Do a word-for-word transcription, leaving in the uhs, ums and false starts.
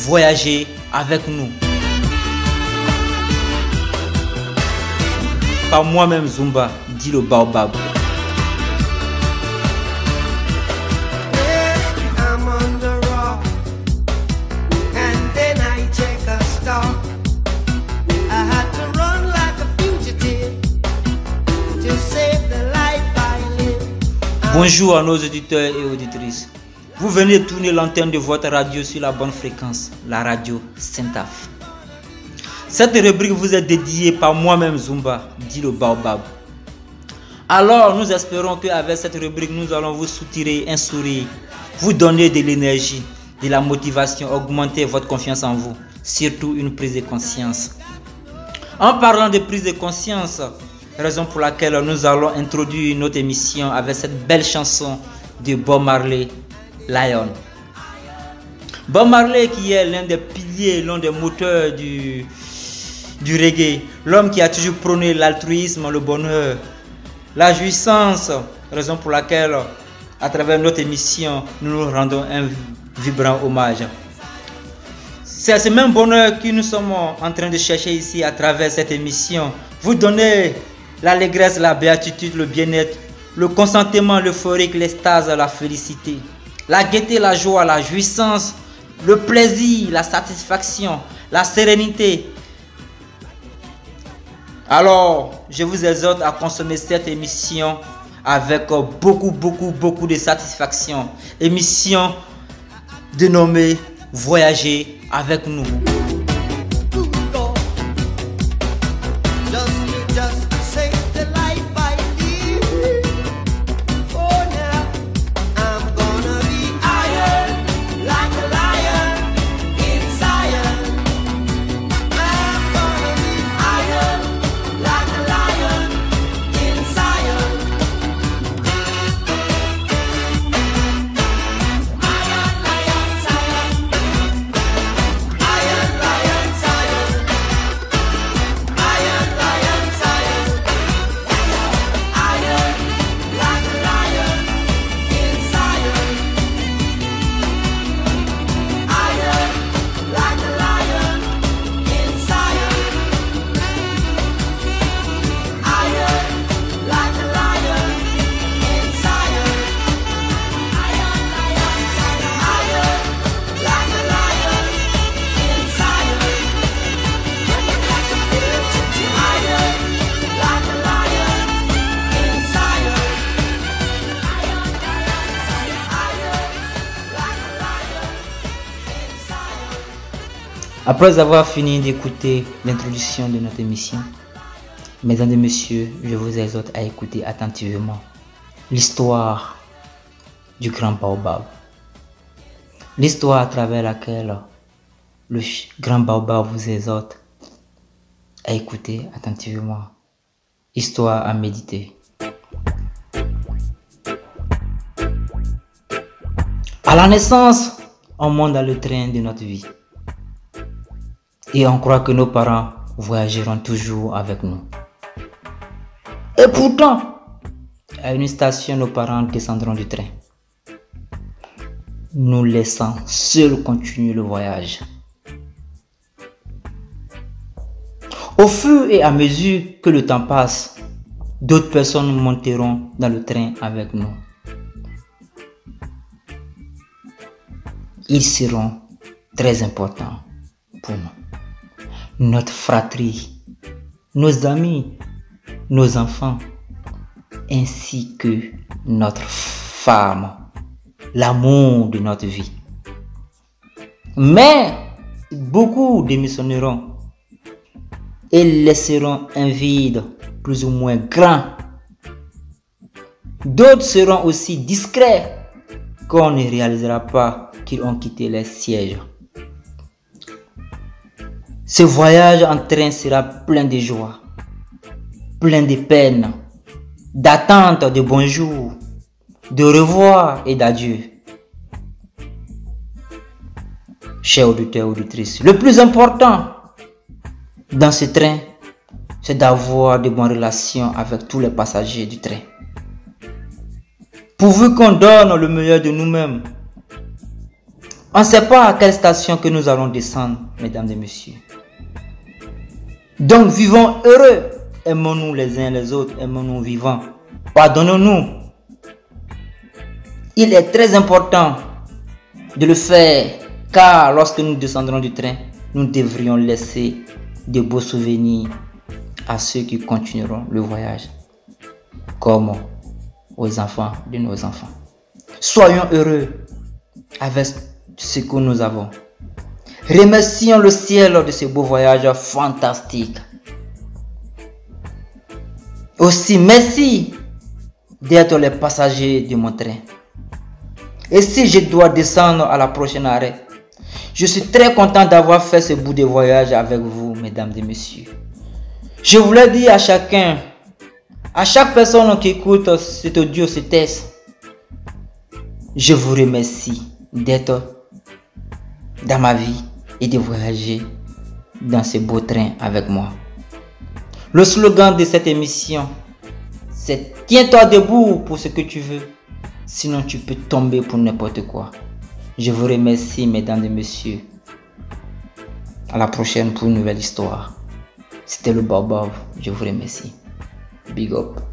voyager avec nous. Par moi-même Zumba, dit le baobab. Bonjour à nos auditeurs et auditrices. Vous venez de tourner l'antenne de votre radio sur la bonne fréquence, la radio Saint-Af. Cette rubrique vous est dédiée par moi-même Zumba, dit le baobab. Alors nous espérons qu'avec cette rubrique nous allons vous soutirer un sourire, vous donner de l'énergie, de la motivation, augmenter votre confiance en vous, surtout une prise de conscience. En parlant de prise de conscience, raison pour laquelle nous allons introduire notre émission avec cette belle chanson de Bob Marley, Lion. Bob Marley qui est l'un des piliers, l'un des moteurs du, du reggae, l'homme qui a toujours prôné l'altruisme, le bonheur, la jouissance, raison pour laquelle à travers notre émission nous nous rendons un vibrant hommage. C'est ce même bonheur que nous sommes en train de chercher ici à travers cette émission. Vous donner l'allégresse, la béatitude, le bien-être, le consentement, l'euphorique, l'extase, la félicité, la gaieté, la joie, la jouissance, le plaisir, la satisfaction, la sérénité. Alors, je vous exhorte à consommer cette émission avec beaucoup, beaucoup, beaucoup de satisfaction. Émission dénommée Voyager avec nous. Après avoir fini d'écouter l'introduction de notre émission, mesdames et messieurs, je vous exhorte à écouter attentivement l'histoire du grand baobab. L'histoire à travers laquelle le grand baobab vous exhorte à écouter attentivement. Histoire à méditer. À la naissance, on monte dans le train de notre vie. Et on croit que nos parents voyageront toujours avec nous. Et pourtant, à une station, nos parents descendront du train, nous laissant seuls continuer le voyage. Au fur et à mesure que le temps passe, d'autres personnes monteront dans le train avec nous. Ils seront très importants pour nous. Notre fratrie, nos amis, nos enfants, ainsi que notre femme, l'amour de notre vie. Mais beaucoup démissionneront et laisseront un vide plus ou moins grand. D'autres seront aussi discrets qu'on ne réalisera pas qu'ils ont quitté les sièges. Ce voyage en train sera plein de joie, plein de peine, d'attente de bonjour, de revoir et d'adieu. Chers auditeurs et auditrices, le plus important dans ce train, c'est d'avoir de bonnes relations avec tous les passagers du train. Pourvu qu'on donne le meilleur de nous-mêmes, On ne sait pas à quelle station que nous allons descendre, mesdames et messieurs. Donc vivons heureux. Aimons-nous les uns les autres. Aimons-nous vivants. Pardonnons-nous. Il est très important de le faire, car lorsque nous descendrons du train, nous devrions laisser de beaux souvenirs à ceux qui continueront le voyage, comme aux enfants de nos enfants. Soyons heureux avec ce que nous avons. Remercions le ciel de ce beau voyage fantastique. Aussi, merci d'être les passagers de mon train. Et si je dois descendre à la prochaine arrêt, je suis très content d'avoir fait ce bout de voyage avec vous, mesdames et messieurs. Je voulais dire à chacun, à chaque personne qui écoute cet audio, ce test, je vous remercie d'être dans ma vie et de voyager dans ce beau train avec moi. Le slogan de cette émission, c'est « Tiens-toi debout pour ce que tu veux, sinon tu peux tomber pour n'importe quoi ». Je vous remercie, mesdames et messieurs. À la prochaine pour une nouvelle histoire. C'était le Baobab. Je vous remercie. Big up.